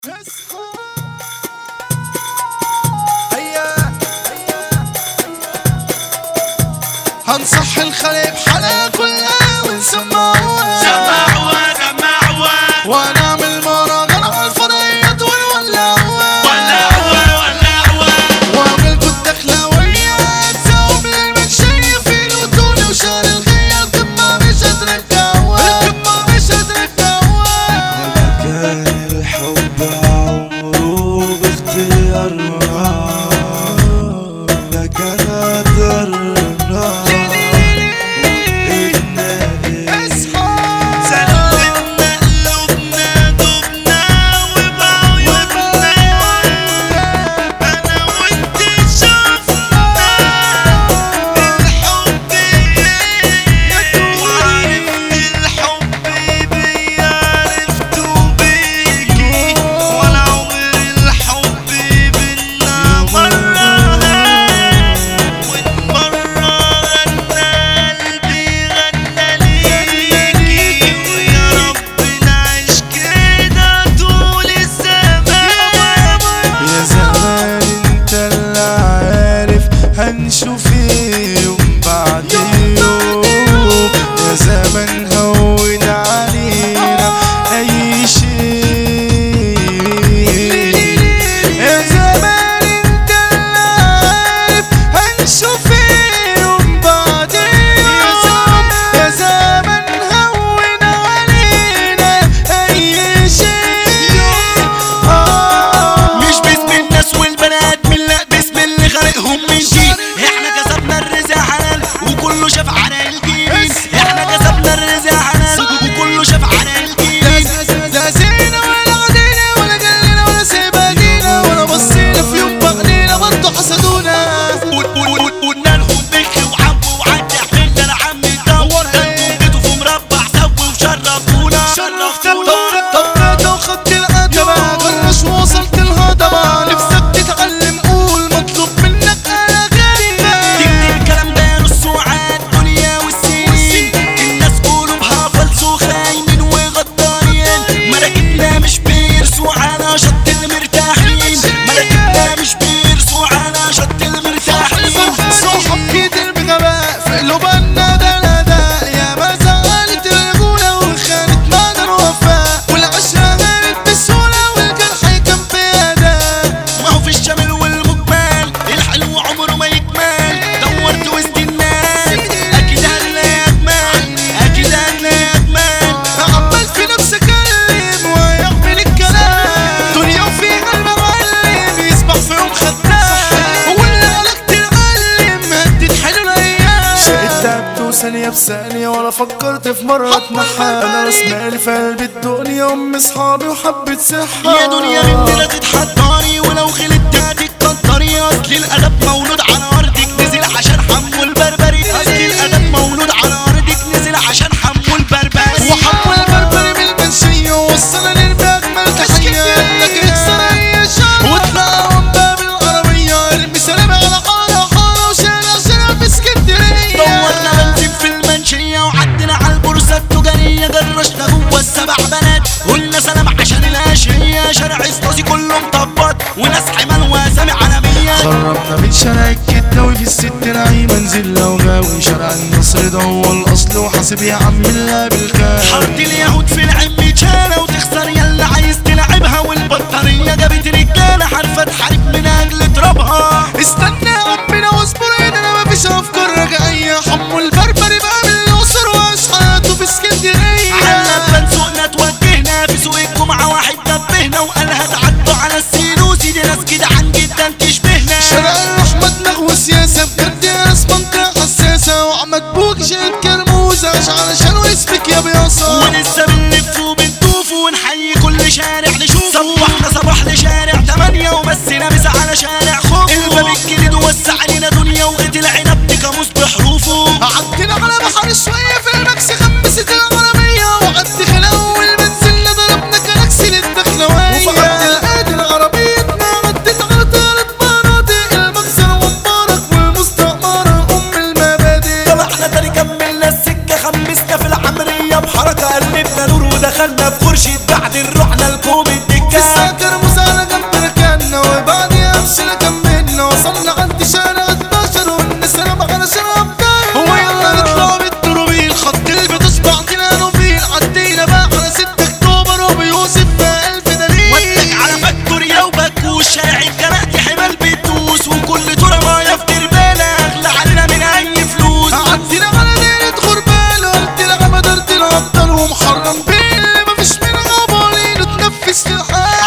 هنصح الخليب حلا كلها ونسمعوها ونعمل مهرجان على الفضائيات ونولعوها واعملكوا الدخلاوية تساوم للمنشية في الوتونة وشهر الخيال القمة مش هترجعوها كان الحب عمره باختيارنا لا كان قدرنا هنشوف يوم بعد يوم يا زمن هون علينا اي شيء يا زمان انت اللي عارف هنشوف يوم بعد يوم يا زمن هون علينا اي شيء مش باسم الناس والبنات من لا باسم اللي خلقهم من جيل احنا كسبنا الرزق حلال وكله شاف على الجيل احنا كسبنا الرزق حلال وكله شاف على الجيل لا زينا ولا عدينا ولا جلنا ولا سيبادينا ولا بصينا في يوم بعدينا برضه حسدونا قلنا لهم بكي وعبوا وعدي حملنا لعم الدور انتوا جيتوا في مربع سوي وشرفتونا طب وخدت القدمة كلش ووصلت الهضبة نفسك تتعلم قول مطلوب منك انا غالي تكتب الكلام ده نص وعاد دنيا والسنين الناس قلوبها فلسو خاينين وغدارين مراكبنا مش بيرسوا على شط المرتاحين مراكبنا مش بيرسوا على شط المرتاحين صحاب كتير بغباء في قلوبنا ده يا ما زعلت الرجولة وخانت معنا الوفاء والعشرة غيرت بسهولة والجرح كان بأداء ما هو في الشمال والمجمال الحلو عمره ما يكمل دورت وسط الناس اكيد هنلاقي اجمل اكيد هنلاقي اجمل عمال في نفسي اكلم ويعمل الكلام دنيا وفيها المعلم يسبح في يوم خدام واللي عليك تتعلم هديت حلو الايام اتعبت ثانية بثانية ولا فكرت في مرة اتنحى انا راس مالي في قلب الدنيا ام اصحابي وحبة صحة يا دنيا بنت لا تتحضري ولو غلطت هتتقدري اصل الادب مولود على ارضك نزل عشان حمو البربري اصل الادب مولود على ارضك نزل عشان حمو البربري وحمو البربري من المنشية وصلنا للباجمل تحية لك اكسر اي شر واطلع من باب العربية ارمي سلام على حارة وشارع في اسكندرية دورنا بنزين في المنشية وعدنا على البورصة التجارية جرشنا جوه السبع بنات قلنا سلام عشان الاشياء شارع استاذي كله مطبط وناس حمال واسامي عالمية قربنا من شارع الكداوي في الست نعيمة نزل لو غاوي شارع النصر ده هو الاصل وحاسب يا عم الله بالخير حارة اليهود في العم اتشالة وتخسر يلا عايز تلعبها والبطارية جابت رجالة حرفة تحارب من اجل ترابها استنى يا عمنا واصبر انا مفيش افكار رجعية حمو البربري بقى من الاقصر واشحاته في اسكندرية على بان سوقنا توجهنا في سوق الجمعة واحد نبهنا وقالها تعدوا على السيلوسي دي ناس كده عن جدا تشبهنا شارع الرحمة دماغ وسياسة بجد يا ناس منطقة حساسة وعمد بوك شايف كرموزة علشان واسمك يا بياصة ولسه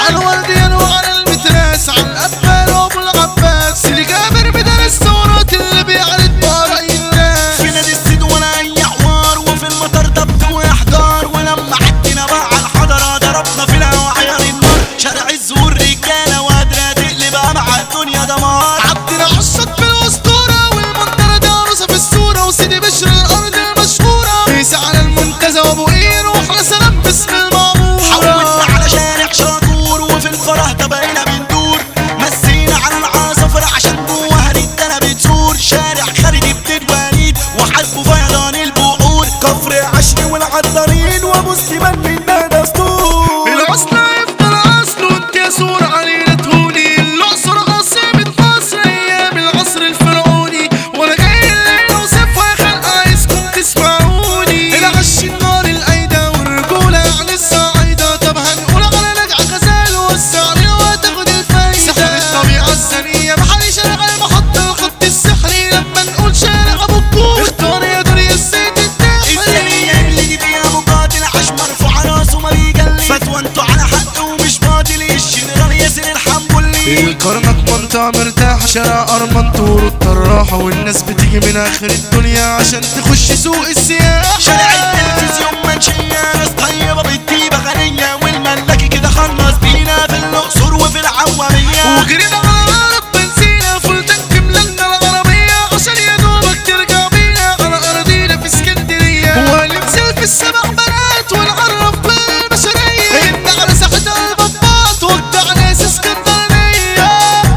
على الورديان وعلى المتراس، على القبال وابو العباس، سيدي جابر بدل الثورات اللي بيعرض بقى اي الناس. في نادي السيد ولا اي حوار، وفي المطار ضبط واحضار، ولما عدينا بقى على الحضره ضربنا في الهوا عيار النار. شارع الزهور رجاله وقادره تقلب مع الدنيا دمار. عدينا عالشط بالاسطوره والمنظره دي عروسه في الصوره، وسيدي بشر الارض المشهوره، قيس على المنتزه وابو قير، واحلى سلام باسم المعموره. حولنا على شارع شاكور، وفي الفرح ده بقينا بندور، مسينا على العصفرة عشان جواها رجالة بتزور. شارع خالد بن وليد وحاسبه فيضان البحور، كفر عشري والعطارين وابو سليمان منا دستور. الاصل هيفضل اصله وانت يا سور علينا تهوني، الاقصر عاصمة مصر ايام العصر الفرعوني، وانا جاي الليل اوصفها يا خلق عايزكم تسمعوني. العش النار الايده والرجوله يعني الصعيده، طب هنقول على نجع غزال وسعني وهتاخد الفايده. سحر الطبيعه الزنيه محل شارع المحطه الخط السحري، لما نقول شارع ابو الكوخ اختار يا دنيا الزيت الداخلي. الثانية اللي فيها مقاتل عاش مرفوع راسه ما بيجلي، فتوى انتوا على حق ومش باطل. الجنرال ياسر الحنبلي الكرنك منطقة مرتاحة، شارع أرمنتور الطراحة، والناس بتيجي من آخر الدنيا عشان تخش سوق السياحة. شارع التلفزيون منشية، ناس طيبة بالطيبة غنية، والملاكي كده خلص بينا في الأقصر وفي العوامية. وجرينا على الأرض بنسينا فول تانك ملنا العربية، عشان يا دوبك ترجع بينا على أراضينا في اسكندرية، وننزل في السبع بنات ونعرف بالبشرية إن على ساحة البطاط وقتها ناس اسكندرانية.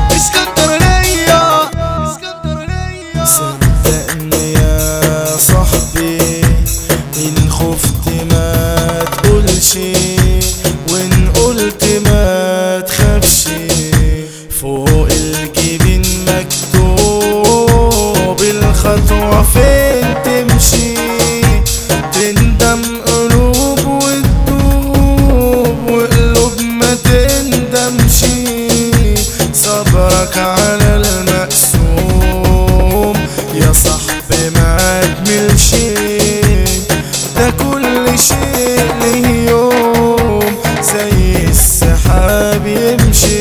اسكندرانية اسكندرانية. صدقني يا صاحبي إن خفت ما تقولش، وإن قلت ما تخافش، فوق الجبين مكتوب الخطوة فين تمشي، تندم قلوب وتدوب وقلوب ما تندمش، صبرك على المقسوم يا صاحبي ما تملش، ده كل شيء له يوم زي السحاب يمشي.